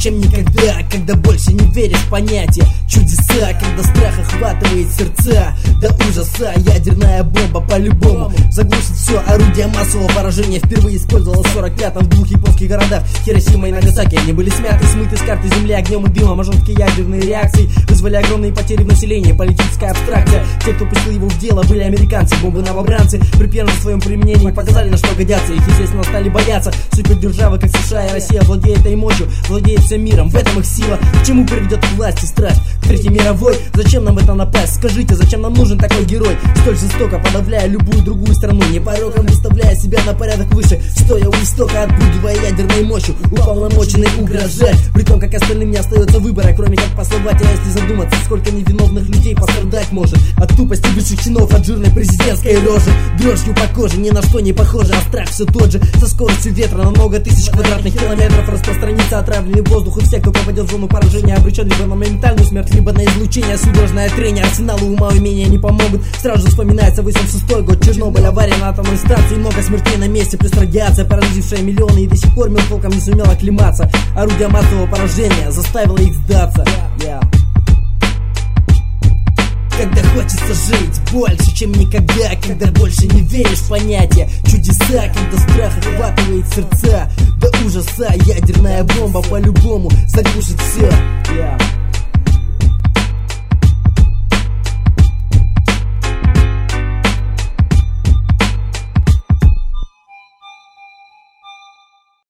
чем никогда, когда больше не веришь в понятие чудеса, когда страх охватывает сердца до ужаса. Ядерная бомба по-любому заглушит все. Орудие массового поражения впервые использовалось в 45-м в двух японских городах Хиросима и Нагасаки. Они были смяты, смыты с карты земли огнем и дымом, а жесткие ядерные реакции вызвали огромные потери в населении. Политическая абстракция. Те, кто пустил его в дело, были американцы, бомбы-новобранцы. При первом своем применении показали, на что годятся. Их, естественно, стали бояться. Супердержавы, как США и Россия, владеет этой мощью, владеет всем миром. В этом их сила. К чему приведет власть и страсть? К Третьей мировой? Зачем нам это напасть? Скажите, зачем нам нужен такой герой? Столь жестоко подавляя любую другую страну, не пороком выставляя себя на порядок выше, стоя у истока, отпугивая ядерной мощью, уполномоченный угрожать. При том, как остальным не остается выбора, кроме как послать. А если задуматься, сколько невиновных людей пострадать может от тупости высших чинов, от жирной президентской рожи. Дрожью по коже, ни на что не похоже, а страх все тот же. Со скоростью ветра на много тысяч квадратных километров распространится отравленный воздух, и все, кто попадет в зону поражения, обречен либо на моментальную смерть, либо на излучение. Судорожное трение, арсеналу ума и умения не помогут. Сразу вспоминается 86-й год, Чернобыль, авария на атомной станции, много смертей на месте, плюс радиация, поразившая миллионы, и до сих пор мир толком не сумел оклематься. Орудие массового поражения заставило их сдаться. Когда хочется жить больше, чем никогда, когда больше не веришь в понятие чудеса, когда страх охватывает сердца до ужаса, ядерная бомба по-любому заглушит все.